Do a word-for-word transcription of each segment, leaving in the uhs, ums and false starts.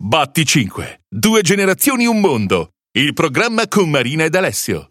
Batti cinque. Due generazioni, un mondo. Il programma con Marina ed Alessio.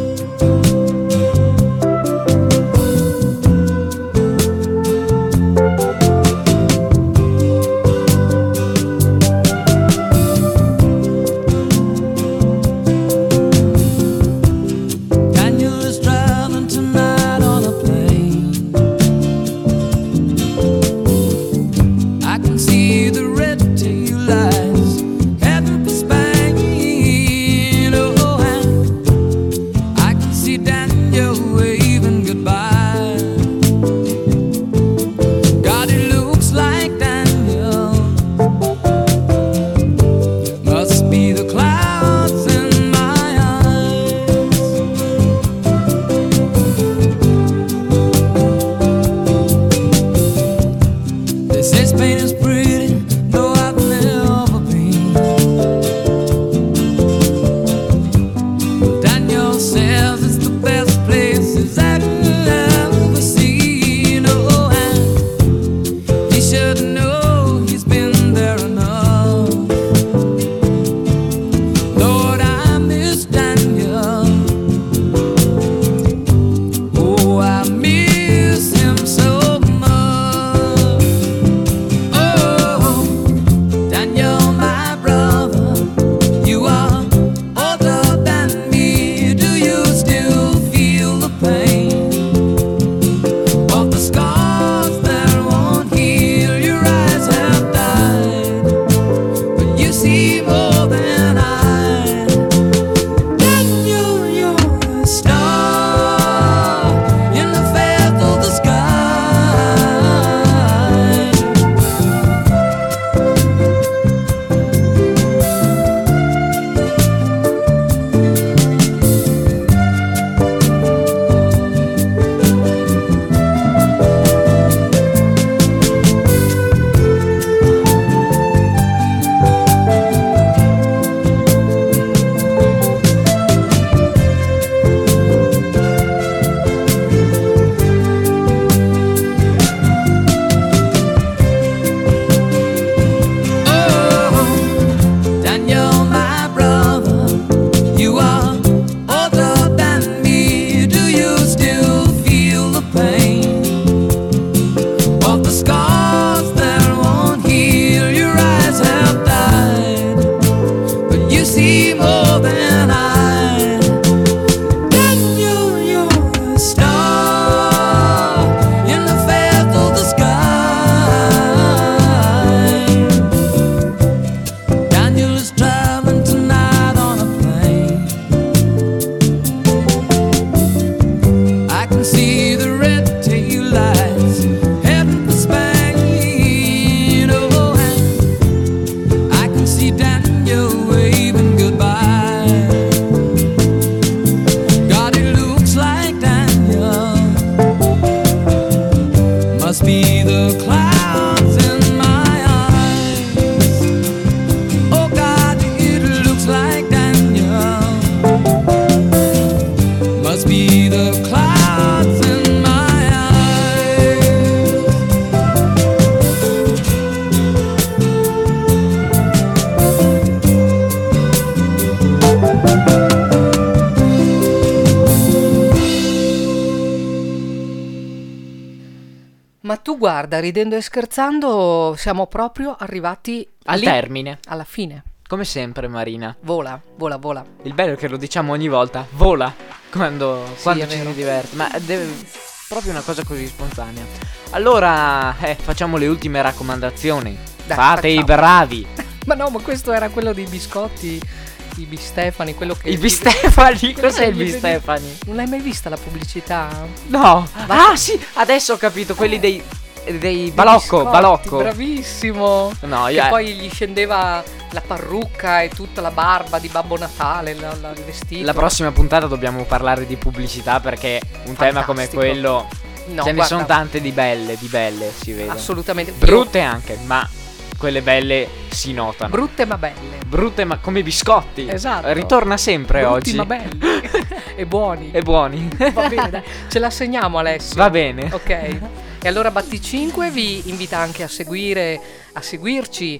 Guarda, ridendo e scherzando, siamo proprio arrivati al lì, termine, alla fine. Come sempre, Marina. Vola, vola, vola. Il bello è che lo diciamo ogni volta, vola, quando, sì, quando ci si diverte. Ma deve proprio una cosa così spontanea. Allora, eh, facciamo le ultime raccomandazioni. Dai, Fate facciamo. I bravi. Ma no, ma questo era quello dei biscotti, i bistefani, quello che... I bistefani? Cos'è il bistefani? Non l'hai mai vista la pubblicità? No. Va. Ah sì, adesso ho capito, quelli dei... dei balocco, biscotti, balocco. Bravissimo. No, io e poi gli scendeva la parrucca e tutta la barba di Babbo Natale, la, la, il vestito. La prossima puntata dobbiamo parlare di pubblicità, perché un Fantastico. tema come quello no, ce guarda, ne sono tante di belle, di belle, si vede. Assolutamente. Brutte anche, ma quelle belle si notano. Brutte ma belle. Brutte ma come biscotti. Esatto. Ritorna sempre Brutti oggi. ma belli. E buoni. E buoni. Va bene, dai. Ce la segniamo, Alessio. Va bene. Ok. E allora Batti cinque vi invita anche a seguire, a seguirci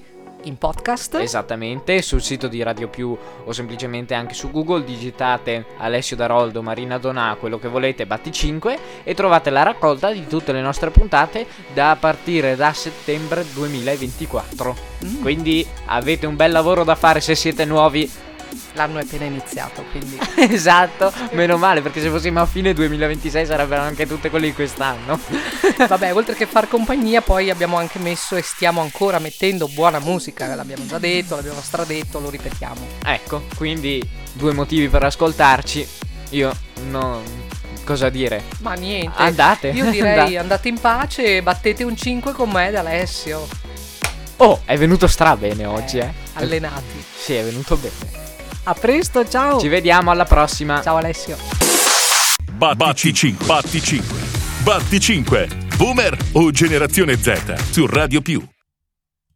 in podcast. Esattamente, sul sito di Radio Più o semplicemente anche su Google digitate Alessio Daroldo, Marina Donà, quello che volete, Batti cinque e trovate la raccolta di tutte le nostre puntate da partire da settembre duemilaventiquattro. Mm. Quindi avete un bel lavoro da fare se siete nuovi. L'anno è appena iniziato, quindi esatto, meno male, perché se fossimo a fine duemilaventisei sarebbero anche tutte quelle di quest'anno. Vabbè, oltre che far compagnia, poi abbiamo anche messo e stiamo ancora mettendo buona musica. L'abbiamo già detto, l'abbiamo stradetto, lo ripetiamo. Ecco, quindi due motivi per ascoltarci. Io non... cosa dire? Ma niente, andate. Io direi andate, andate in pace e battete un cinque con me ed Alessio. Oh, è venuto stra bene oggi, eh, eh. Allenati. Sì, è venuto bene. A presto, ciao. Ci vediamo alla prossima. Ciao Alessio. Batti cinque. Batti cinque. Batti cinque. Boomer o Generazione Z su Radio Più.